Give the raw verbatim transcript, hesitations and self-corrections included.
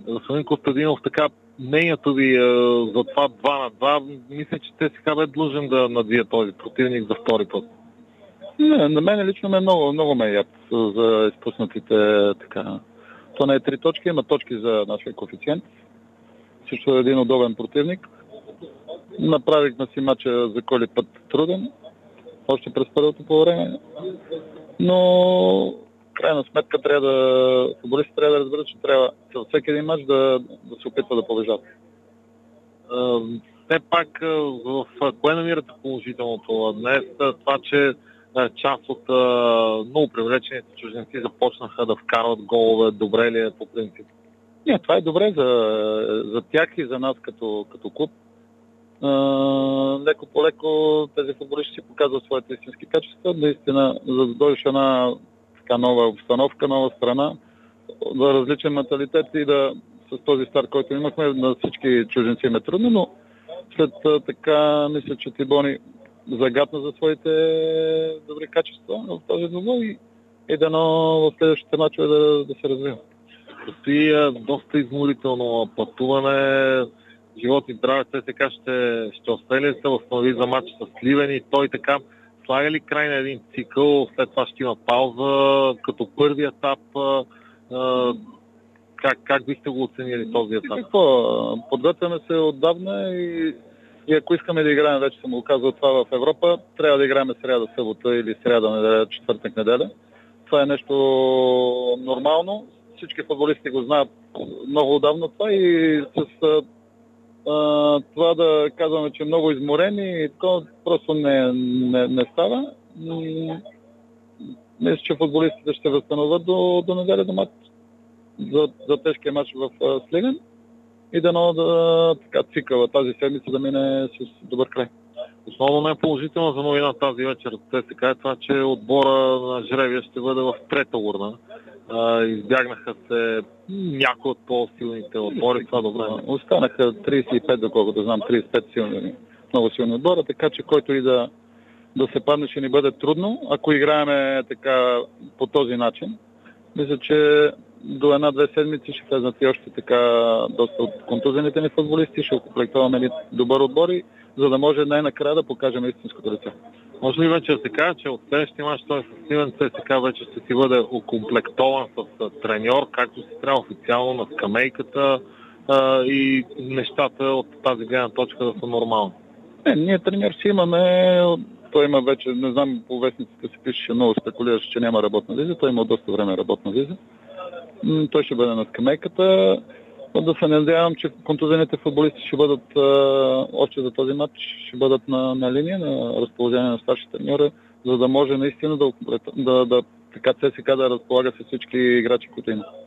Господин Костадинов, така мнението ви е, за това два на два, мисля, че ЦСКА бе длъжен да надвие този противник за втори път. Не, на мен лично ме много, много ме яд за изпуснатите така. То не е три точки, има точки за нашия коефициент. Също е един удобен противник. Направихме си матча за коли път труден, още през първото по време. Но крайна сметка трябва да, футболистите трябва да разберат, че трябва във всеки един матч да, да се опитва да побеждат. Все пак в кое намирате положителното днес? Това, че част от много привлечените чужденци започнаха да вкарват голове, добре ли е по принцип? Не, това е добре за, за тях и за нас като, като клуб. Леко по леко тези футболисти си показват своите истински качества. Наистина, за да дойдеш една така нова обстановка, нова страна, да различен менталитет и да с този старт, който имахме, на всички чужденци им е трудно, но след така мисля, че Тибони загадна за своите добри качества в този двубой и, и дано в следващите мачове да, да се развива. Предстои доста изморително пътуване. Живот и здраве, ЦСКА ще, ще успее ли да се възстанови за матч с Сливен и той така слага ли край на един цикъл, след това ще има пауза, като първи етап, а, как, как бихте го оценили този етап? Какво? Подготвяме се отдавна и, и ако искаме да играем, вече съм го казал това в Европа, трябва да играем сряда, събота или сряда, неделя, четвъртък, неделя. Това е нещо нормално. Всички футболисти го знаят много отдавна това и с а, това да казваме, че много изморени и такова просто не, не, не става. Мисля, че футболистите ще възстановят до, до неделя до матч за, за тежкия матч в Сливен и дано да така цикъла тази седмица да мине с добър край. Основно най-положително за новина тази вечер от ЦСКА е това, че отбора на жребия ще бъде в трета урна. Uh, избягнаха се някои от по-силните отбори. Това добре. Останаха тридесет и пет, доколкото знам, тридесет и пет силни, много силни отбора, така че който и да, да се падне, ще ни бъде трудно. Ако играеме така по този начин, мисля, че до една-две седмици ще влезнат и още така доста от контузените ни футболисти, ще окомплектоваме добър отбор, за да може най-накрая да покажем истинското лице. Може ли вече да се каже, че от следващия мач той с Сливен ЦСКА вече ще си бъде окомплектован с треньор, както се трябва официално на скамейката а, и нещата от тази гледна точка да са нормални? Не, ние треньор си имаме, той има вече, не знам, по вестниците се пише, много спекулираше, че няма работна виза, той има доста време работна виза. Той ще бъде на скамейката. Да се надявам, че контузените футболисти ще бъдат а, още за този матч, ще бъдат на, на линия, на разположение на старши треньора, за да може наистина да, да, да така ЦСКА да разполага с всички играчи, които има.